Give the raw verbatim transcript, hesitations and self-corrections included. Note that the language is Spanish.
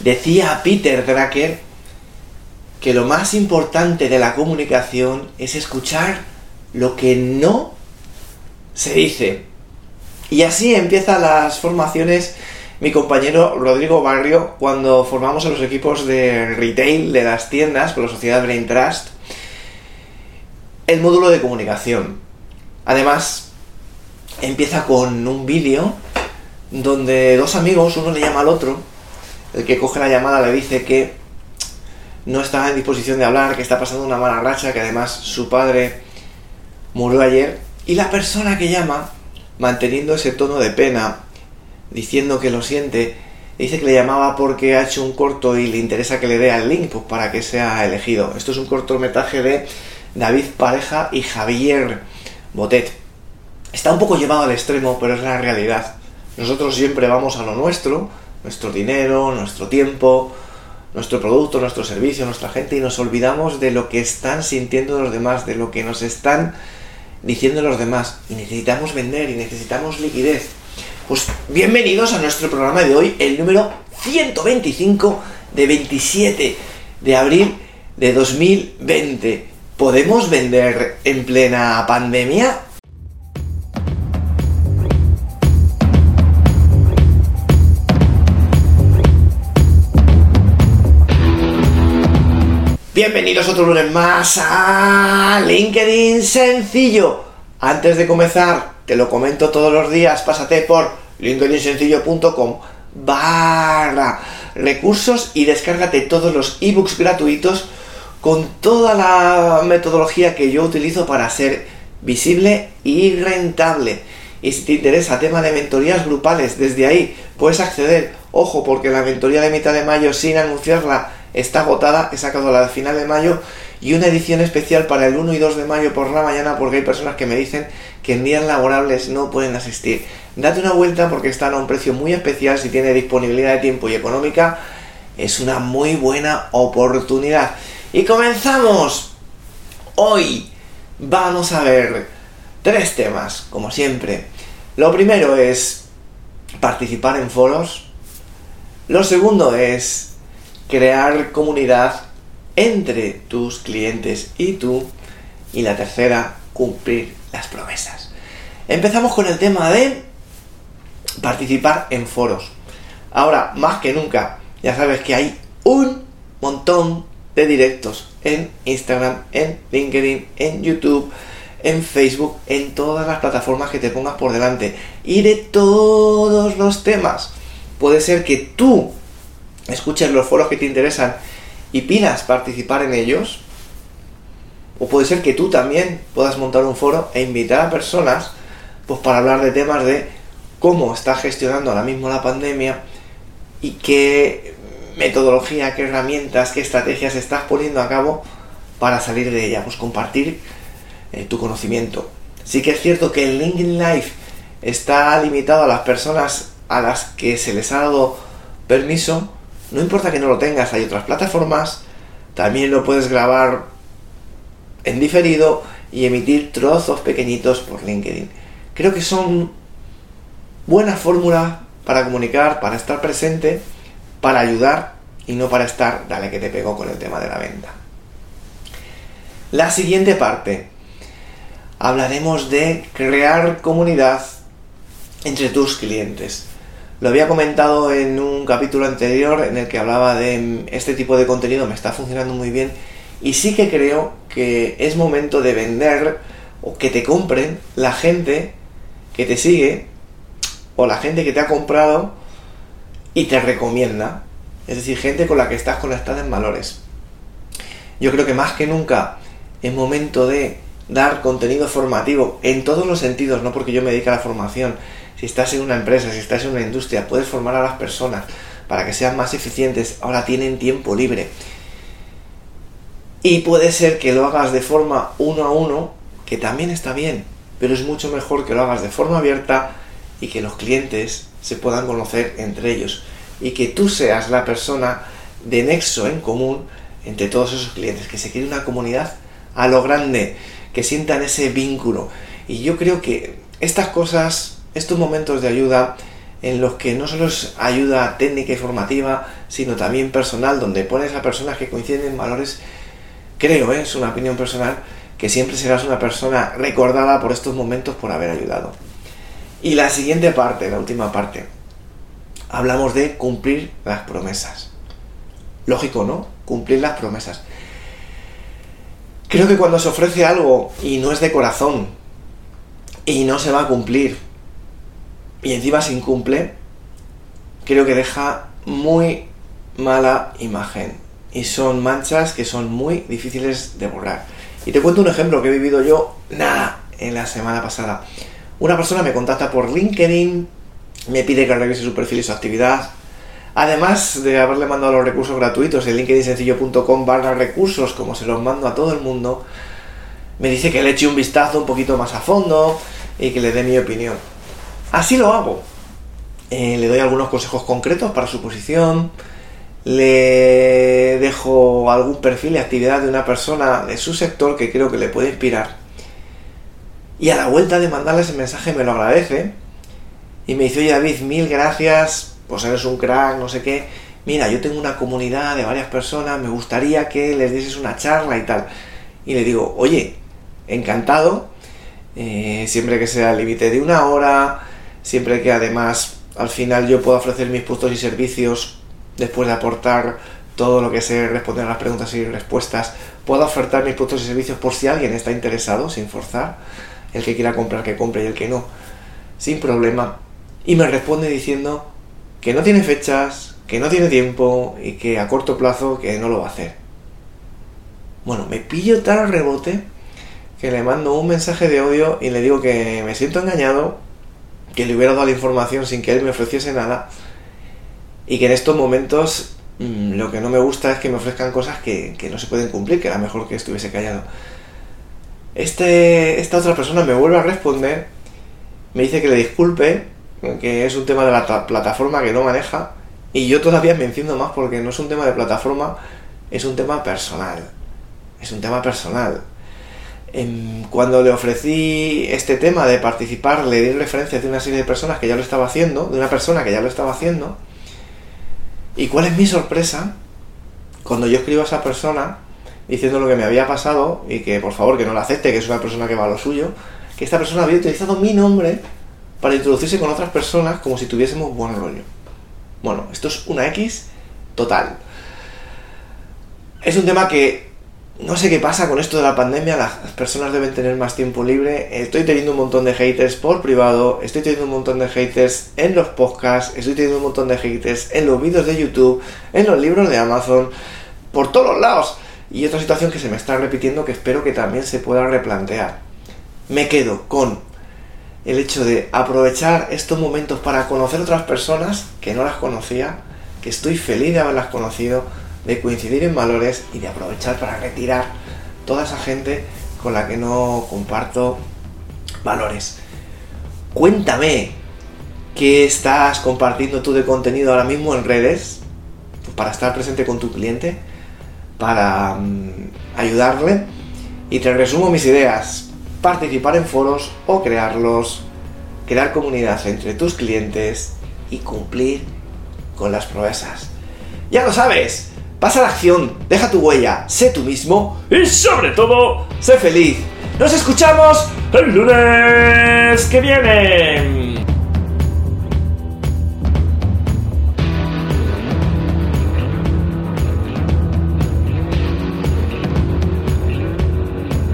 Decía Peter Drucker que lo más importante de la comunicación es escuchar lo que no se dice. Y así empiezan las formaciones mi compañero Rodrigo Barrio cuando formamos a los equipos de retail de las tiendas con la sociedad Brain Trust el módulo de comunicación. Además, empieza con un vídeo donde dos amigos, uno le llama al otro, el que coge la llamada le dice que no está en disposición de hablar, que está pasando una mala racha, que además su padre murió ayer, y la persona que llama, manteniendo ese tono de pena, diciendo que lo siente, dice que le llamaba porque ha hecho un corto y le interesa que le dé el link pues, para que sea elegido. Esto es un cortometraje de David Pareja y Javier Botet. Está un poco llevado al extremo, pero es la realidad. Nosotros siempre vamos a lo nuestro, nuestro dinero, nuestro tiempo, nuestro producto, nuestro servicio, nuestra gente, y nos olvidamos de lo que están sintiendo los demás, de lo que nos están diciendo los demás. Y necesitamos vender y necesitamos liquidez. Pues bienvenidos a nuestro programa de hoy, el número ciento veinticinco de veintisiete de abril de dos mil veinte. ¿Podemos vender en plena pandemia? Bienvenidos otro lunes más a LinkedIn Sencillo. Antes de comenzar, te lo comento todos los días, pásate por linkedinsencillo punto com barra recursos y descárgate todos los ebooks gratuitos con toda la metodología que yo utilizo para ser visible y rentable. Y si te interesa tema de mentorías grupales, desde ahí puedes acceder. Ojo, porque la mentoría de mitad de mayo, sin anunciarla, está agotada. He sacado la de final de mayo y una edición especial para el uno y dos de mayo por la mañana, porque hay personas que me dicen que en días laborables no pueden asistir. Date una vuelta porque están a un precio muy especial. Si tiene disponibilidad de tiempo y económica, es una muy buena oportunidad. Y comenzamos. Hoy vamos a ver tres temas, como siempre. Lo primero es participar en foros. Lo segundo es crear comunidad entre tus clientes y tú. Y la tercera, cumplir las promesas. Empezamos con el tema de participar en foros. Ahora, más que nunca, ya sabes que hay un montón de directos en Instagram, en LinkedIn, en YouTube, en Facebook, en todas las plataformas que te pongas por delante, y de todos los temas. Puede ser que tú escuches los foros que te interesan y pidas participar en ellos, o puede ser que tú también puedas montar un foro e invitar a personas pues para hablar de temas de cómo estás gestionando ahora mismo la pandemia y qué metodología, qué herramientas, qué estrategias estás poniendo a cabo para salir de ella. Pues compartir eh, tu conocimiento. Sí que es cierto que el LinkedIn Live está limitado a las personas a las que se les ha dado permiso. No importa que no lo tengas, hay otras plataformas. También lo puedes grabar en diferido y emitir trozos pequeñitos por LinkedIn. Creo que son buenas fórmulas para comunicar, para estar presente, para ayudar y no para estar, dale que te pego con el tema de la venta. La siguiente parte, hablaremos de crear comunidad entre tus clientes. Lo había comentado en un capítulo anterior en el que hablaba de este tipo de contenido, me está funcionando muy bien, y sí que creo que es momento de vender o que te compren la gente que te sigue o la gente que te ha comprado y te recomienda, es decir, gente con la que estás conectada en valores. Yo creo que más que nunca es momento de dar contenido formativo en todos los sentidos, no porque yo me dedique a la formación. Si estás en una empresa, si estás en una industria, puedes formar a las personas para que sean más eficientes. Ahora tienen tiempo libre. Y puede ser que lo hagas de forma uno a uno, que también está bien, pero es mucho mejor que lo hagas de forma abierta y que los clientes se puedan conocer entre ellos y que tú seas la persona de nexo en común entre todos esos clientes, que se cree una comunidad a lo grande, que sientan ese vínculo. Y yo creo que estas cosas, estos momentos de ayuda, en los que no solo es ayuda técnica y formativa, sino también personal, donde pones a personas que coinciden en valores. Creo, ¿eh? Es una opinión personal, que siempre serás una persona recordada por estos momentos por haber ayudado. Y la siguiente parte, la última parte, hablamos de cumplir las promesas. Lógico, ¿no? Cumplir las promesas. Creo que cuando se ofrece algo y no es de corazón y no se va a cumplir y encima se incumple, creo que deja muy mala imagen y son manchas que son muy difíciles de borrar. Y te cuento un ejemplo que he vivido yo, nada, en la semana pasada. Una persona me contacta por LinkedIn, me pide que revise su perfil y su actividad. Además de haberle mandado los recursos gratuitos en linkedinsencillo.com barra recursos, como se los mando a todo el mundo, me dice que le eche un vistazo un poquito más a fondo y que le dé mi opinión. Así lo hago. Eh, le doy algunos consejos concretos para su posición, le dejo algún perfil y actividad de una persona de su sector que creo que le puede inspirar. Y a la vuelta de mandarle ese mensaje me lo agradece y me dice: oye David, mil gracias, pues eres un crack, no sé qué. Mira, yo tengo una comunidad de varias personas, me gustaría que les dieses una charla y tal. Y le digo: oye, encantado, eh, siempre que sea el límite de una hora, siempre que además al final yo pueda ofrecer mis productos y servicios después de aportar todo lo que sé, responder a las preguntas y respuestas, puedo ofertar mis productos y servicios por si alguien está interesado, sin forzar. El que quiera comprar, que compre, y el que no, sin problema. Y me responde diciendo que no tiene fechas, que no tiene tiempo y que a corto plazo que no lo va a hacer. Bueno, me pillo tal rebote que le mando un mensaje de odio y le digo que me siento engañado, que le hubiera dado la información sin que él me ofreciese nada y que en estos momentos mmm, lo que no me gusta es que me ofrezcan cosas que, que no se pueden cumplir, que era mejor que estuviese callado. Este, esta otra persona me vuelve a responder, me dice que le disculpe, que es un tema de la ta- plataforma que no maneja, y yo todavía me enciendo más porque no es un tema de plataforma, es un tema personal. Es un tema personal. En, cuando le ofrecí este tema de participar, le di referencias de una serie de personas que ya lo estaba haciendo, de una persona que ya lo estaba haciendo, y cuál es mi sorpresa cuando yo escribo a esa persona diciendo lo que me había pasado y que por favor que no la acepte, que es una persona que va a lo suyo, que esta persona había utilizado mi nombre para introducirse con otras personas como si tuviésemos buen rollo. Bueno, esto es una X total. Es un tema que no sé qué pasa con esto de la pandemia, las personas deben tener más tiempo libre. Estoy teniendo un montón de haters por privado, estoy teniendo un montón de haters en los podcasts, estoy teniendo un montón de haters en los vídeos de YouTube, en los libros de Amazon, por todos los lados. Y otra situación que se me está repitiendo que espero que también se pueda replantear. Me quedo con el hecho de aprovechar estos momentos para conocer otras personas que no las conocía, que estoy feliz de haberlas conocido, de coincidir en valores y de aprovechar para retirar toda esa gente con la que no comparto valores. Cuéntame qué estás compartiendo tú de contenido ahora mismo en redes para estar presente con tu cliente, para um, ayudarle, y te resumo mis ideas: participar en foros o crearlos, crear comunidad entre tus clientes y cumplir con las promesas. Ya lo sabes, pasa a la acción, deja tu huella, sé tú mismo y sobre todo, sé feliz. Nos escuchamos el lunes que viene.